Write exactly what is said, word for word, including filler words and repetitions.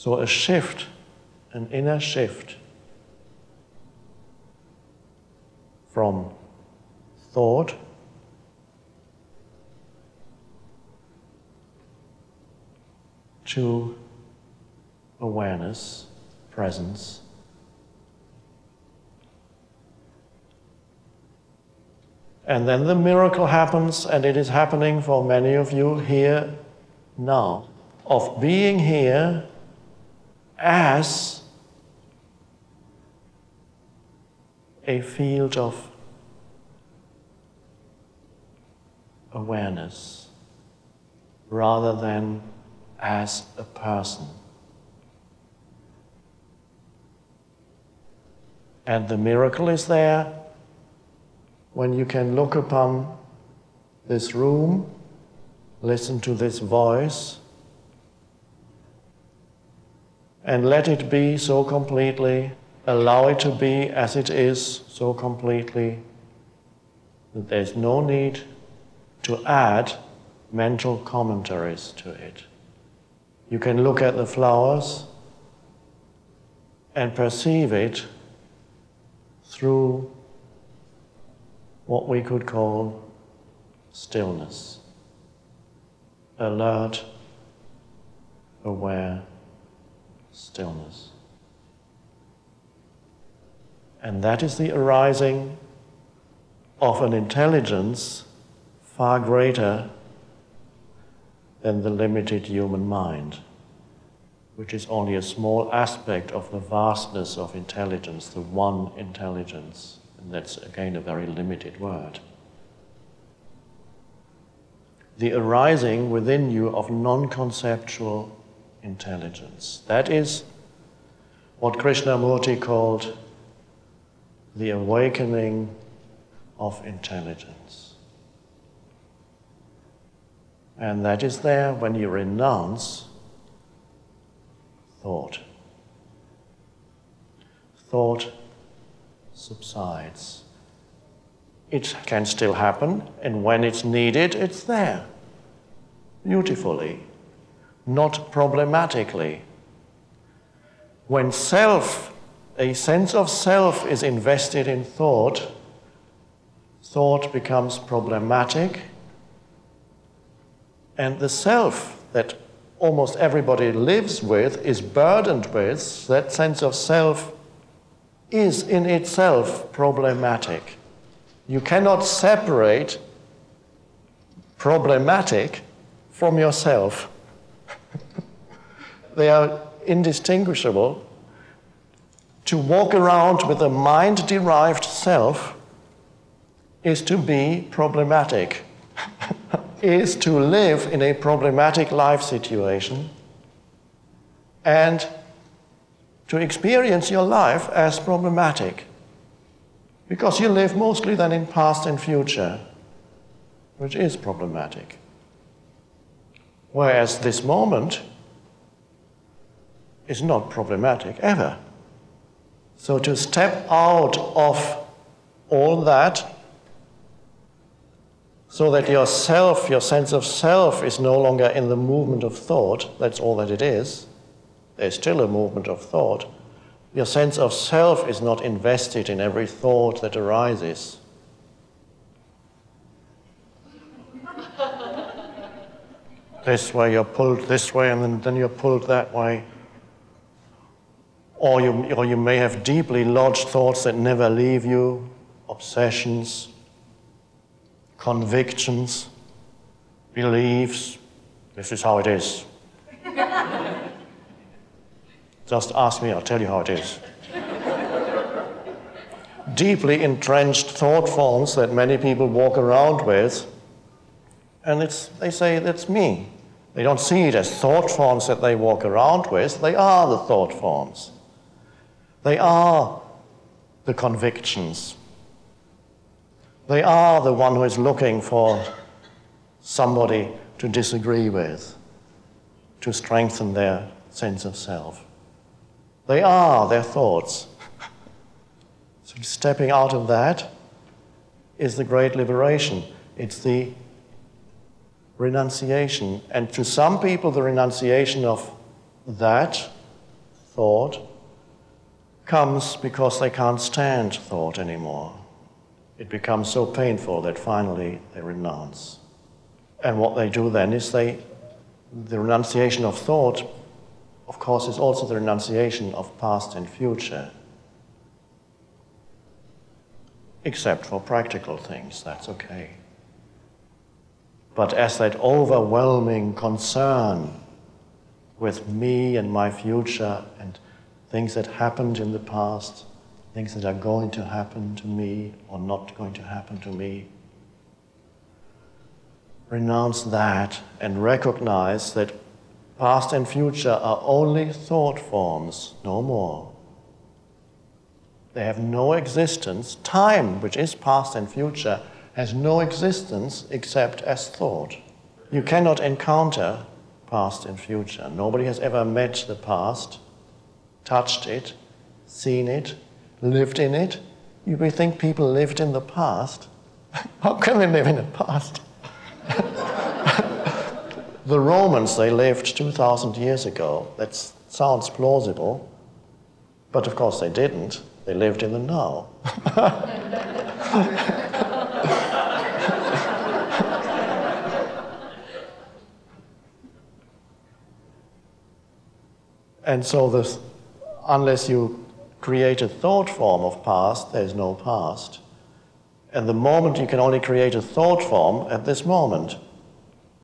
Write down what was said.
So a shift, an inner shift from thought to awareness, presence. And then the miracle happens, and it is happening for many of you here now, of being here as a field of awareness rather than as a person. And the miracle is there when you can look upon this room, listen to this voice, and let it be so completely, allow it to be as it is so completely, that there's no need to add mental commentaries to it. You can look at the flowers and perceive it through what we could call stillness. Alert, aware stillness. And that is the arising of an intelligence far greater than the limited human mind, which is only a small aspect of the vastness of intelligence, the one intelligence. And that's again a very limited word. The arising within you of non-conceptual intelligence. That is what Krishnamurti called the awakening of intelligence. And that is there when you renounce thought. Thought subsides. It can still happen, and when it's needed, it's there, beautifully, not problematically. When self, a sense of self is invested in thought, thought becomes problematic, and the self that almost everybody lives with, is burdened with, that sense of self is in itself problematic. You cannot separate problematic from yourself. They are indistinguishable. To walk around with a mind-derived self is to be problematic, is to live in a problematic life situation and to experience your life as problematic. Because you live mostly then in past and future, which is problematic. Whereas this moment is not problematic ever. So to step out of all that, so that your self, your sense of self is no longer in the movement of thought, that's all that it is. There's still a movement of thought. Your sense of self is not invested in every thought that arises. This way you're pulled this way, and then, then you're pulled that way. Or you, or you may have deeply lodged thoughts that never leave you, obsessions, convictions, beliefs. This is how it is. Just ask me, I'll tell you how it is. Deeply entrenched thought forms that many people walk around with, and it's, they say, that's me. They don't see it as thought forms that they walk around with. They are the thought forms. They are the convictions. They are the one who is looking for somebody to disagree with, to strengthen their sense of self. They are their thoughts. So stepping out of that is the great liberation. It's the renunciation. And to some people, the renunciation of that thought comes because they can't stand thought anymore. It becomes so painful that finally they renounce. And what they do then is they, the renunciation of thought, of course, is also the renunciation of past and future. Except for practical things, that's okay. But as that overwhelming concern with me and my future and things that happened in the past, things that are going to happen to me or not going to happen to me, renounce that and recognize that past and future are only thought forms, no more. They have no existence. Time, which is past and future, has no existence except as thought. You cannot encounter past and future. Nobody has ever met the past, touched it, seen it, lived in it. You may think people lived in the past. How can they live in the past? The Romans, they lived two thousand years ago. That sounds plausible, but of course they didn't. They lived in the now. And so this, unless you create a thought form of past, there's no past. And the moment you can only create a thought form at this moment.